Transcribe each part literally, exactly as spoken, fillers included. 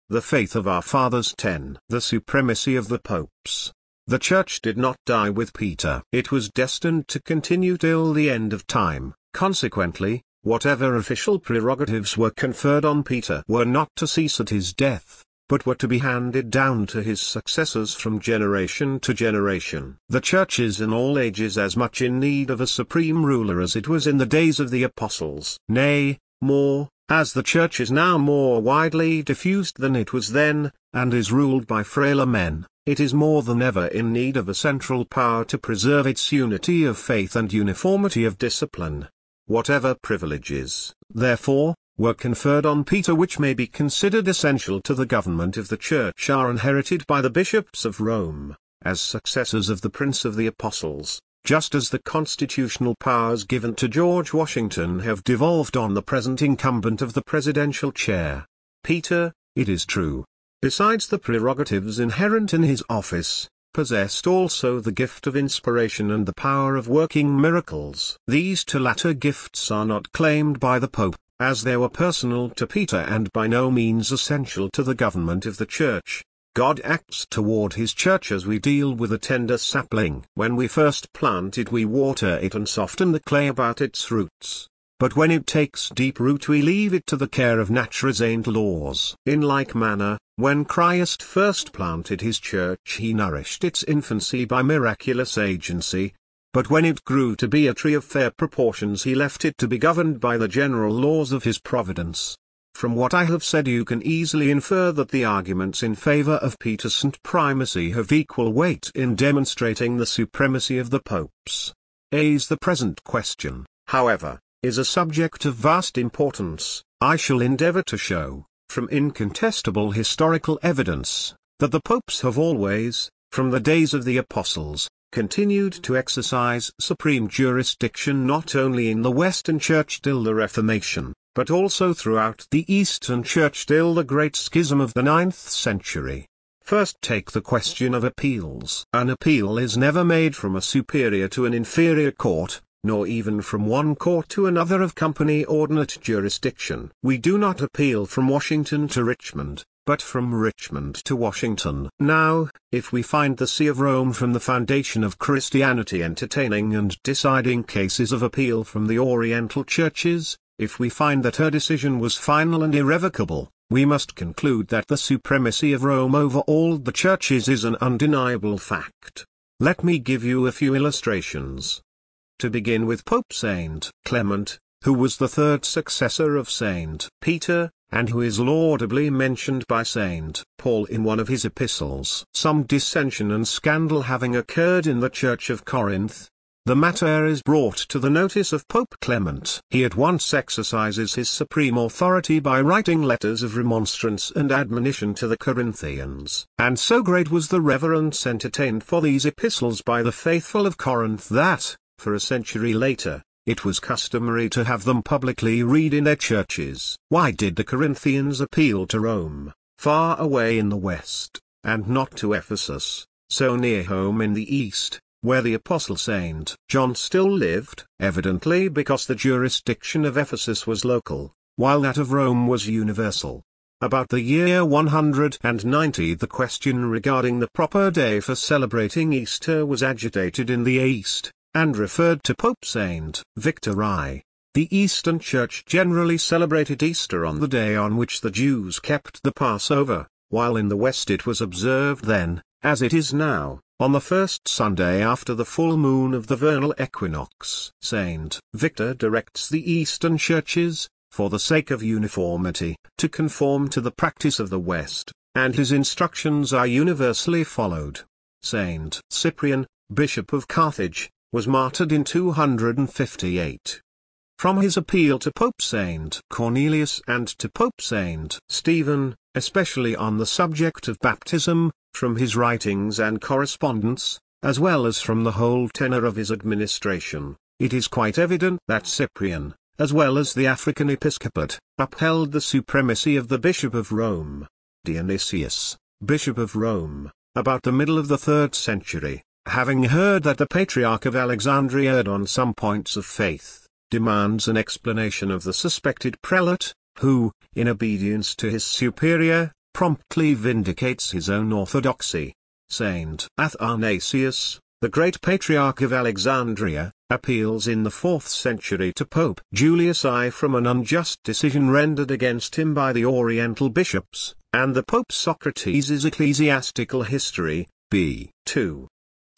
The faith of our fathers. ten. The supremacy of the popes. The Church did not die with Peter. It was destined to continue till the end of time. Consequently, whatever official prerogatives were conferred on Peter were not to cease at his death, but were to be handed down to his successors from generation to generation. The Church is in all ages as much in need of a supreme ruler as it was in the days of the apostles. Nay, more, as the Church is now more widely diffused than it was then, and is ruled by frailer men, it is more than ever in need of a central power to preserve its unity of faith and uniformity of discipline. Whatever privileges, therefore, were conferred on Peter which may be considered essential to the government of the Church are inherited by the bishops of Rome, as successors of the Prince of the Apostles, just as the constitutional powers given to George Washington have devolved on the present incumbent of the presidential chair. Peter, it is true, besides the prerogatives inherent in his office, possessed also the gift of inspiration and the power of working miracles. These two latter gifts are not claimed by the Pope, as they were personal to Peter and by no means essential to the government of the Church. God acts toward his Church as we deal with a tender sapling. When we first plant it we water it and soften the clay about its roots. But when it takes deep root we leave it to the care of nature's ancient laws. In like manner, when Christ first planted his Church he nourished its infancy by miraculous agency, but when it grew to be a tree of fair proportions he left it to be governed by the general laws of his providence. From what I have said you can easily infer that the arguments in favor of Peter's primacy have equal weight in demonstrating the supremacy of the popes. As the present question, however, is a subject of vast importance, I shall endeavor to show, from incontestable historical evidence, that the popes have always, from the days of the apostles, continued to exercise supreme jurisdiction not only in the Western Church till the Reformation, but also throughout the Eastern Church till the Great Schism of the ninth century. First take the question of appeals. An appeal is never made from a superior to an inferior court, nor even from one court to another of company ordinate jurisdiction. We do not appeal from Washington to Richmond, but from Richmond to Washington. Now, if we find the See of Rome from the foundation of Christianity entertaining and deciding cases of appeal from the Oriental churches, if we find that her decision was final and irrevocable, we must conclude that the supremacy of Rome over all the churches is an undeniable fact. Let me give you a few illustrations. To begin with Pope Saint Clement, who was the third successor of Saint Peter, and who is laudably mentioned by Saint Paul in one of his epistles. Some dissension and scandal having occurred in the Church of Corinth, the matter is brought to the notice of Pope Clement. He at once exercises his supreme authority by writing letters of remonstrance and admonition to the Corinthians. And so great was the reverence entertained for these epistles by the faithful of Corinth that, for a century later, it was customary to have them publicly read in their churches. Why did the Corinthians appeal to Rome, far away in the west, and not to Ephesus, so near home in the east, where the apostle Saint John still lived? Evidently because the jurisdiction of Ephesus was local, while that of Rome was universal. About the year one hundred ninety the question regarding the proper day for celebrating Easter was agitated in the East, and referred to Pope Saint Victor I. The Eastern Church generally celebrated Easter on the day on which the Jews kept the Passover, while in the West it was observed then, as it is now, on the first Sunday after the full moon of the vernal equinox. Saint Victor directs the Eastern churches, for the sake of uniformity, to conform to the practice of the West, and his instructions are universally followed. Saint Cyprian, Bishop of Carthage, was martyred in two hundred fifty-eight. From his appeal to Pope Saint Cornelius and to Pope Saint Stephen, especially on the subject of baptism, from his writings and correspondence, as well as from the whole tenor of his administration, it is quite evident that Cyprian, as well as the African episcopate, upheld the supremacy of the Bishop of Rome. Dionysius, Bishop of Rome, about the middle of the third century, having heard that the Patriarch of Alexandria erred on some points of faith, demands an explanation of the suspected prelate, who, in obedience to his superior, promptly vindicates his own orthodoxy. Saint Athanasius, the great patriarch of Alexandria, appeals in the fourth century to Pope Julius I from an unjust decision rendered against him by the Oriental bishops, and the Pope Socrates' Ecclesiastical History, B two.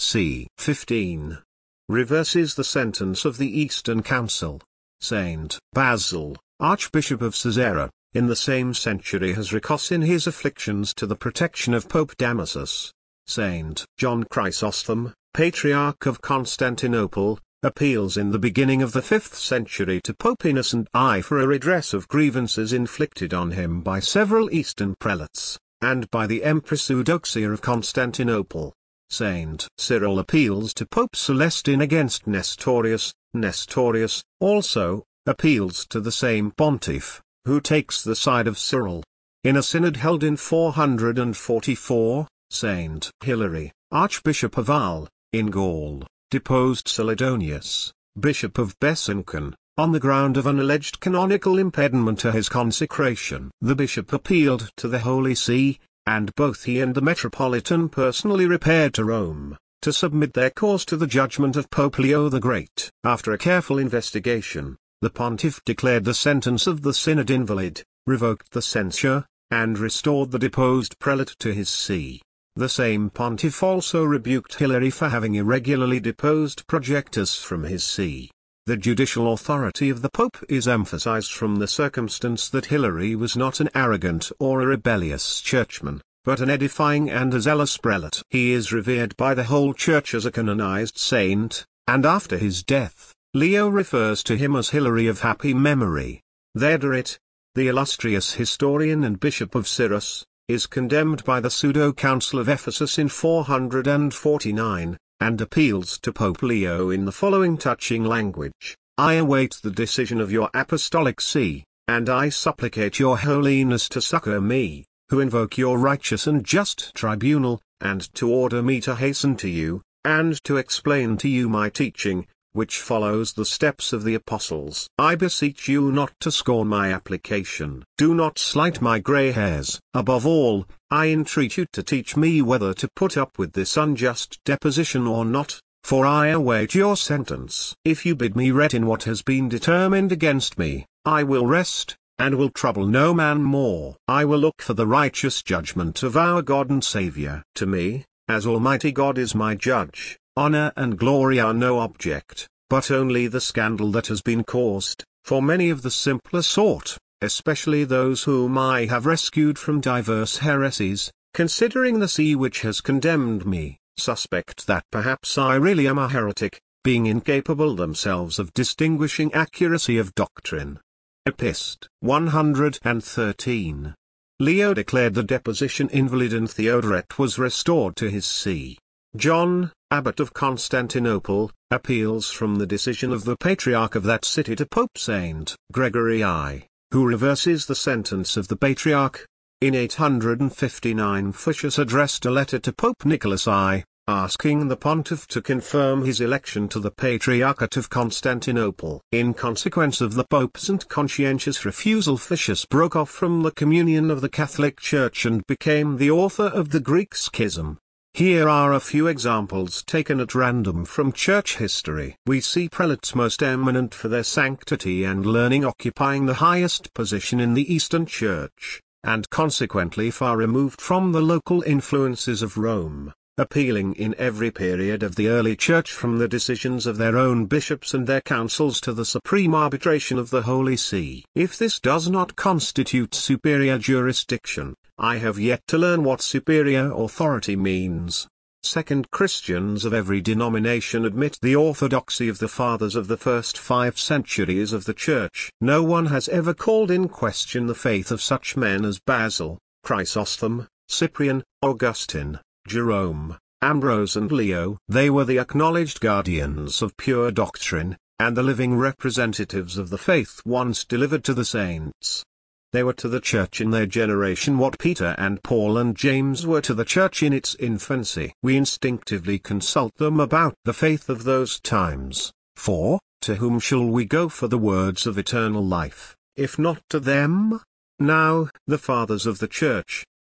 c. fifteen. reverses the sentence of the Eastern Council. Saint Basil, Archbishop of Caesarea, in the same century has recourse in his afflictions to the protection of Pope Damasus. Saint John Chrysostom, Patriarch of Constantinople, appeals in the beginning of the fifth century to Pope Innocent I for a redress of grievances inflicted on him by several Eastern prelates, and by the Empress Eudoxia of Constantinople. Saint Cyril appeals to Pope Celestine against Nestorius. Nestorius, also, appeals to the same pontiff, who takes the side of Cyril. In a synod held in four hundred forty-four, Saint Hilary, Archbishop of Arles, in Gaul, deposed Celadonius, Bishop of Besancon, on the ground of an alleged canonical impediment to his consecration. The bishop appealed to the Holy See, and both he and the Metropolitan personally repaired to Rome, to submit their cause to the judgment of Pope Leo the Great. After a careful investigation, the pontiff declared the sentence of the synod invalid, revoked the censure, and restored the deposed prelate to his see. The same pontiff also rebuked Hilary for having irregularly deposed Projectus from his see. The judicial authority of the Pope is emphasized from the circumstance that Hilary was not an arrogant or a rebellious churchman, but an edifying and a zealous prelate. He is revered by the whole Church as a canonized saint, and after his death, Leo refers to him as Hilary of happy memory. Theodoret, the illustrious historian and bishop of Cyrrhus, is condemned by the Pseudo-Council of Ephesus in four hundred forty-nine, and appeals to Pope Leo in the following touching language: I await the decision of your apostolic see, and I supplicate your holiness to succor me, who invoke your righteous and just tribunal, and to order me to hasten to you, and to explain to you my teaching, which follows the steps of the apostles. I beseech you not to scorn my application. Do not slight my grey hairs. Above all, I entreat you to teach me whether to put up with this unjust deposition or not, for I await your sentence. If you bid me rest in what has been determined against me, I will rest, and will trouble no man more. I will look for the righteous judgment of our God and Saviour. To me, as Almighty God is my judge, honor and glory are no object, but only the scandal that has been caused, for many of the simpler sort, especially those whom I have rescued from diverse heresies, considering the see which has condemned me, suspect that perhaps I really am a heretic, being incapable themselves of distinguishing accuracy of doctrine. Epist. one hundred thirteen. Leo declared the deposition invalid and Theodoret was restored to his see. John, Abbot of Constantinople, appeals from the decision of the Patriarch of that city to Pope Saint Gregory I, who reverses the sentence of the Patriarch. In eight hundred fifty-nine Fuchsius addressed a letter to Pope Nicholas I, asking the pontiff to confirm his election to the Patriarchate of Constantinople. In consequence of the Pope's and conscientious refusal, Fuchsius broke off from the communion of the Catholic Church and became the author of the Greek Schism. Here are a few examples taken at random from church history. We see prelates most eminent for their sanctity and learning occupying the highest position in the Eastern Church, and consequently far removed from the local influences of Rome, appealing in every period of the early Church from the decisions of their own bishops and their councils to the supreme arbitration of the Holy See. If this does not constitute superior jurisdiction, I have yet to learn what superior authority means. Second, Christians of every denomination admit the orthodoxy of the fathers of the first five centuries of the Church. No one has ever called in question the faith of such men as Basil, Chrysostom, Cyprian, Augustine, Jerome, Ambrose and Leo. They were the acknowledged guardians of pure doctrine, and the living representatives of the faith once delivered to the saints. They were to the Church in their generation what Peter and Paul and James were to the Church in its infancy. We instinctively consult them about the faith of those times, for, to whom shall we go for the words of eternal life, if not to them? Now, the fathers of the Church,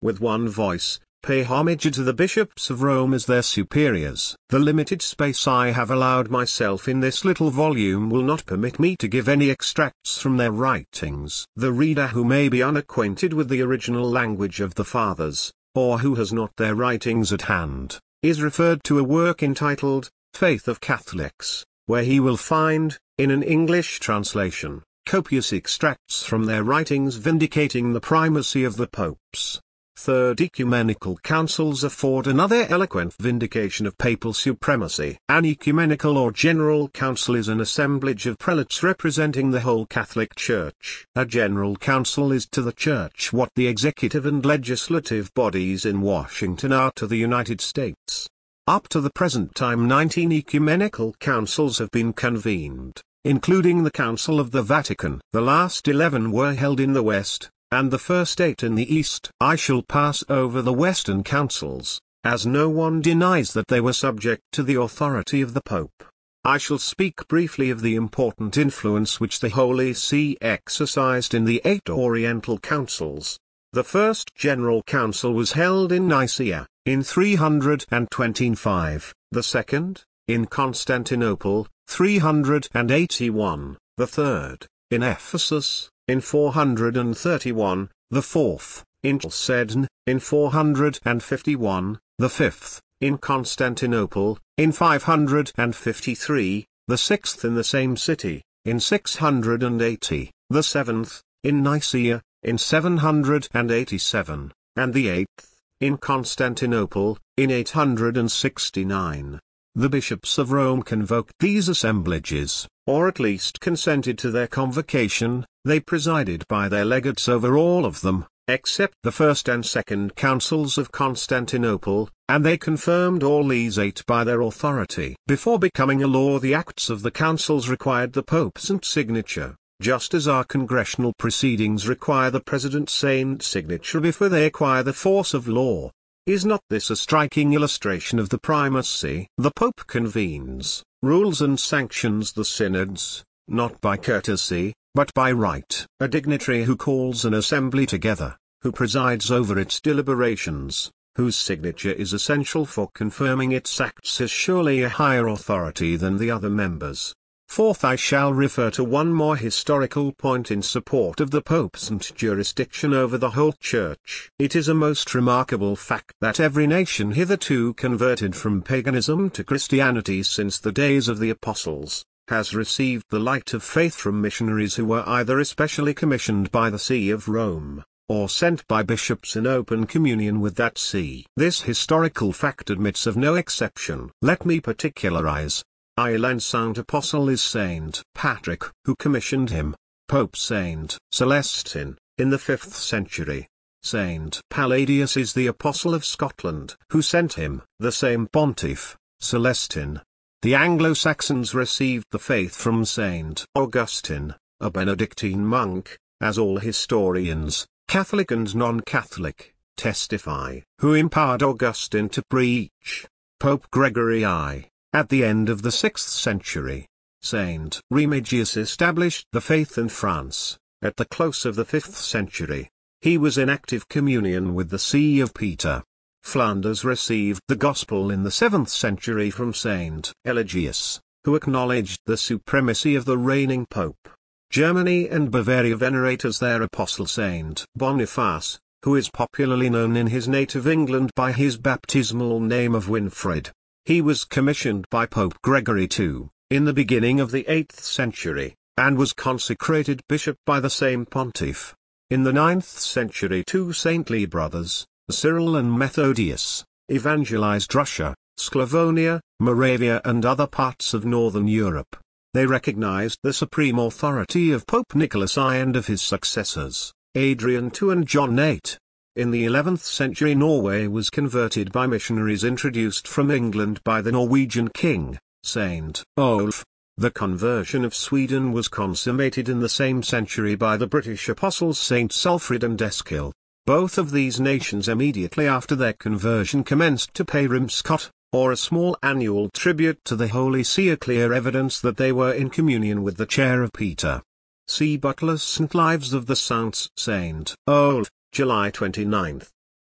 with one voice, pay homage to the bishops of Rome as their superiors. The limited space I have allowed myself in this little volume will not permit me to give any extracts from their writings. The reader who may be unacquainted with the original language of the Fathers, or who has not their writings at hand, is referred to a work entitled, Faith of Catholics, where he will find, in an English translation, copious extracts from their writings vindicating the primacy of the popes. Third ecumenical councils afford another eloquent vindication of papal supremacy. An ecumenical or general council is an assemblage of prelates representing the whole Catholic Church. A general council is to the Church what the executive and legislative bodies in Washington are to the United States. Up to the present time nineteen ecumenical councils have been convened, including the Council of the Vatican. The last eleven were held in the West, and the first eight in the East. I shall pass over the Western councils, as no one denies that they were subject to the authority of the Pope. I shall speak briefly of the important influence which the Holy See exercised in the eight Oriental councils. The first General Council was held in Nicaea, in three hundred twenty-five, the second, in Constantinople, three hundred eighty-one, the third, in Ephesus, in four hundred thirty-one, the fourth, in Chalcedon, in four hundred fifty-one, the fifth, in Constantinople, in five hundred fifty-three, the sixth in the same city, in six hundred eighty, the seventh, in Nicaea, in seven hundred eighty-seven, and the eighth, in Constantinople, in eight hundred sixty-nine. The bishops of Rome convoked these assemblages, or at least consented to their convocation. They presided by their legates over all of them, except the first and second councils of Constantinople, and they confirmed all these eight by their authority. Before becoming a law, the acts of the councils required the Pope's signature, just as our congressional proceedings require the President's signature before they acquire the force of law. Is not this a striking illustration of the primacy? The Pope convenes, rules and sanctions the synods, not by courtesy, but by right. A dignitary who calls an assembly together, who presides over its deliberations, whose signature is essential for confirming its acts, has surely a higher authority than the other members. Fourth, I shall refer to one more historical point in support of the Pope's jurisdiction over the whole Church. It is a most remarkable fact that every nation hitherto converted from paganism to Christianity since the days of the Apostles, has received the light of faith from missionaries who were either especially commissioned by the See of Rome, or sent by bishops in open communion with that see. This historical fact admits of no exception. Let me particularize. Ireland's Saint Apostle is Saint Patrick, who commissioned him. Pope Saint Celestine, in the fifth century. Saint Palladius is the Apostle of Scotland, who sent him. The same pontiff, Celestine. The Anglo-Saxons received the faith from Saint Augustine, a Benedictine monk, as all historians, Catholic and non-Catholic, testify, who empowered Augustine to preach. Pope Gregory I, at the end of the sixth century, Saint Remigius established the faith in France. At the close of the fifth century, he was in active communion with the See of Peter. Flanders received the Gospel in the seventh century from Saint Eligius, who acknowledged the supremacy of the reigning Pope. Germany and Bavaria venerate as their apostle Saint Boniface, who is popularly known in his native England by his baptismal name of Winfrid. He was commissioned by Pope Gregory the Second, in the beginning of the eighth century, and was consecrated bishop by the same pontiff. In the ninth century two saintly brothers, Cyril and Methodius, evangelized Russia, Sclavonia, Moravia and other parts of northern Europe. They recognized the supreme authority of Pope Nicholas the Second and of his successors, Adrian the Second and John the Eighth. In the eleventh century Norway was converted by missionaries introduced from England by the Norwegian king, Saint Olaf. The conversion of Sweden was consummated in the same century by the British apostles Saint Sulfrid and Eskil. Both of these nations immediately after their conversion commenced to pay rimskot, or a small annual tribute to the Holy See, a clear evidence that they were in communion with the chair of Peter. See Butler's Saint Lives of the Saints. Saint Olaf, July twenty-ninth.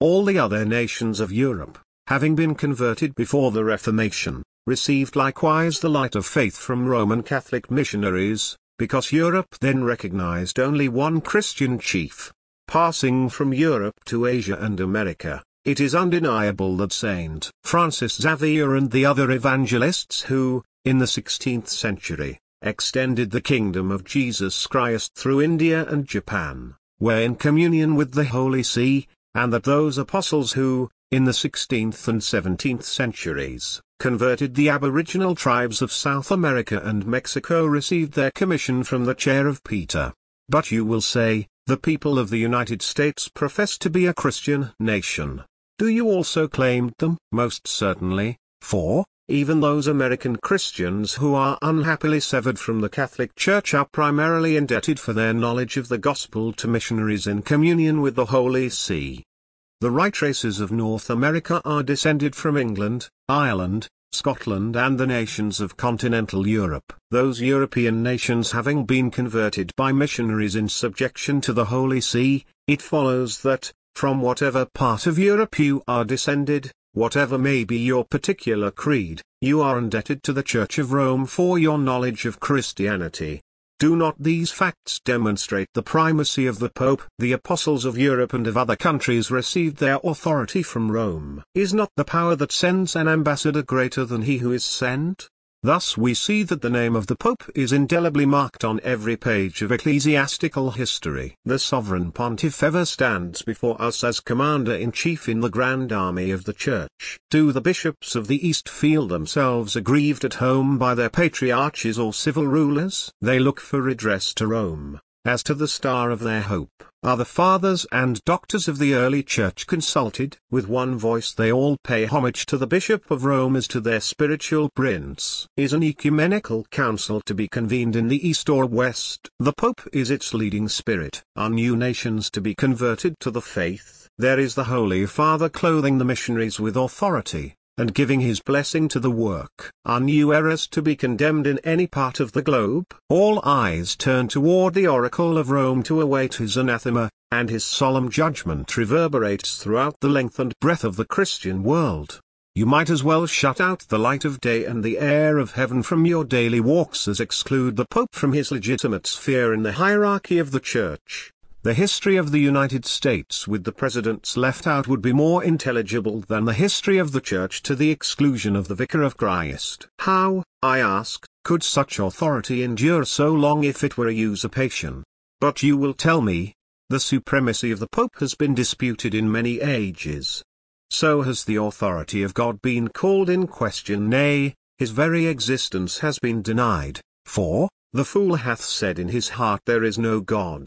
All the other nations of Europe, having been converted before the Reformation, received likewise the light of faith from Roman Catholic missionaries, because Europe then recognized only one Christian chief. Passing from Europe to Asia and America, it is undeniable that Saint Francis Xavier and the other evangelists who, in the sixteenth century, extended the kingdom of Jesus Christ through India and Japan, were in communion with the Holy See, and that those apostles who, in the sixteenth and seventeenth centuries, converted the aboriginal tribes of South America and Mexico received their commission from the chair of Peter. But you will say, the people of the United States profess to be a Christian nation. Do you also claim them? Most certainly, for, even those American Christians who are unhappily severed from the Catholic Church are primarily indebted for their knowledge of the gospel to missionaries in communion with the Holy See. The right races of North America are descended from England, Ireland, Scotland and the nations of continental Europe. Those European nations having been converted by missionaries in subjection to the Holy See, it follows that, from whatever part of Europe you are descended, whatever may be your particular creed, you are indebted to the Church of Rome for your knowledge of Christianity. Do not these facts demonstrate the primacy of the Pope? The apostles of Europe and of other countries received their authority from Rome. Is not the power that sends an ambassador greater than he who is sent? Thus we see that the name of the Pope is indelibly marked on every page of ecclesiastical history. The sovereign pontiff ever stands before us as commander-in-chief in the grand army of the Church. Do the bishops of the East feel themselves aggrieved at home by their patriarchs or civil rulers? They look for redress to Rome, as to the star of their hope. Are the fathers and doctors of the early Church consulted? With one voice they all pay homage to the Bishop of Rome as to their spiritual prince. Is an ecumenical council to be convened in the East or West? The Pope is its leading spirit. Are new nations to be converted to the faith? There is the Holy Father clothing the missionaries with authority, and giving his blessing to the work. Are new errors to be condemned in any part of the globe? All eyes turn toward the oracle of Rome to await his anathema, and his solemn judgment reverberates throughout the length and breadth of the Christian world. You might as well shut out the light of day and the air of heaven from your daily walks as exclude the Pope from his legitimate sphere in the hierarchy of the Church. The history of the United States with the presidents left out would be more intelligible than the history of the Church to the exclusion of the Vicar of Christ. How, I ask, could such authority endure so long if it were a usurpation? But you will tell me, the supremacy of the Pope has been disputed in many ages. So has the authority of God been called in question, nay, his very existence has been denied, for, the fool hath said in his heart there is no God.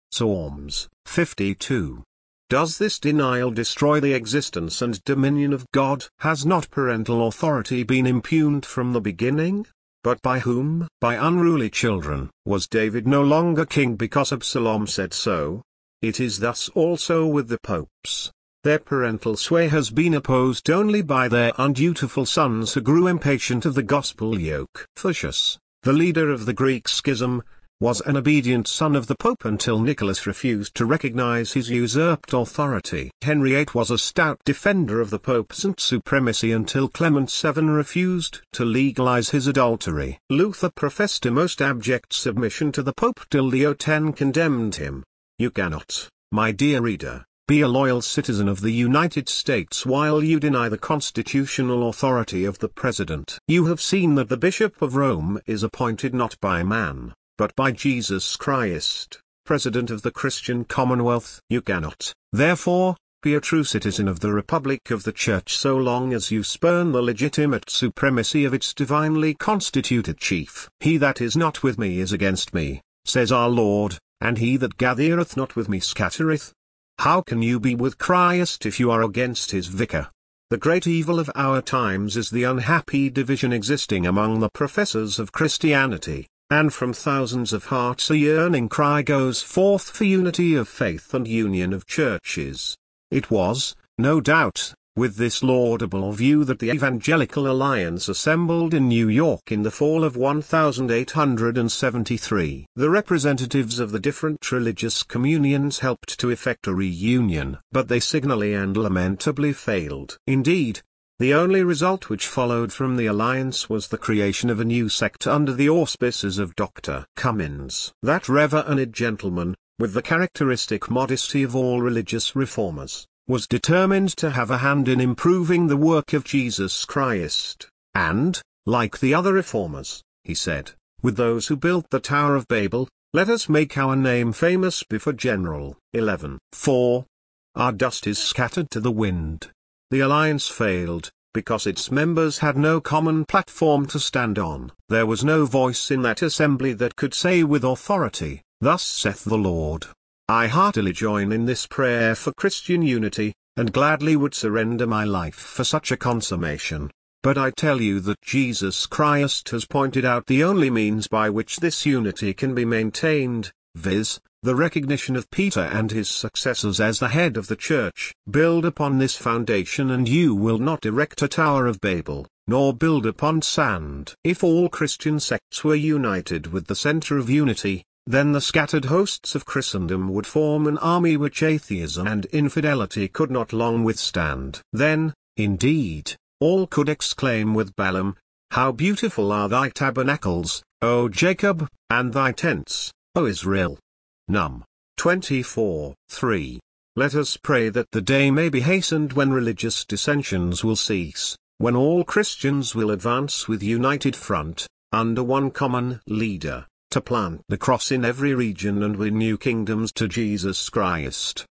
Psalms fifty-two. Does this denial destroy the existence and dominion of God? Has not parental authority been impugned from the beginning? But by whom? By unruly children. Was David no longer king because Absalom said so? It is thus also with the popes. Their parental sway has been opposed only by their undutiful sons who grew impatient of the gospel yoke. Photius, the leader of the Greek schism, was an obedient son of the Pope until Nicholas refused to recognize his usurped authority. Henry the Eighth was a stout defender of the Pope's supremacy until Clement the Seventh refused to legalize his adultery. Luther professed a most abject submission to the Pope till Leo the Tenth condemned him. You cannot, my dear reader, be a loyal citizen of the United States while you deny the constitutional authority of the President. You have seen that the Bishop of Rome is appointed not by man, but by Jesus Christ, President of the Christian Commonwealth. You cannot, therefore, be a true citizen of the Republic of the Church so long as you spurn the legitimate supremacy of its divinely constituted chief. He that is not with me is against me, says our Lord, and he that gathereth not with me scattereth. How can you be with Christ if you are against his vicar? The great evil of our times is the unhappy division existing among the professors of Christianity. And from thousands of hearts a yearning cry goes forth for unity of faith and union of churches. It was, no doubt, with this laudable view that the Evangelical Alliance assembled in New York in the fall of eighteen seventy-three. The representatives of the different religious communions helped to effect a reunion, but they signally and lamentably failed. Indeed, the only result which followed from the alliance was the creation of a new sect under the auspices of Doctor Cummins. That reverend gentleman, with the characteristic modesty of all religious reformers, was determined to have a hand in improving the work of Jesus Christ, and, like the other reformers, he said, with those who built the Tower of Babel, let us make our name famous before General. eleven. four. Our dust is scattered to the wind. The alliance failed, because its members had no common platform to stand on. There was no voice in that assembly that could say with authority, "Thus saith the Lord." I heartily join in this prayer for Christian unity, and gladly would surrender my life for such a consummation. But I tell you that Jesus Christ has pointed out the only means by which this unity can be maintained, viz., the recognition of Peter and his successors as the head of the Church. Build upon this foundation and you will not erect a Tower of Babel, nor build upon sand. If all Christian sects were united with the center of unity, then the scattered hosts of Christendom would form an army which atheism and infidelity could not long withstand. Then, indeed, all could exclaim with Balaam, "How beautiful are thy tabernacles, O Jacob, and thy tents, O Israel." Num. twenty-four, three. Let us pray that the day may be hastened when religious dissensions will cease, when all Christians will advance with united front, under one common leader, to plant the cross in every region and win new kingdoms to Jesus Christ.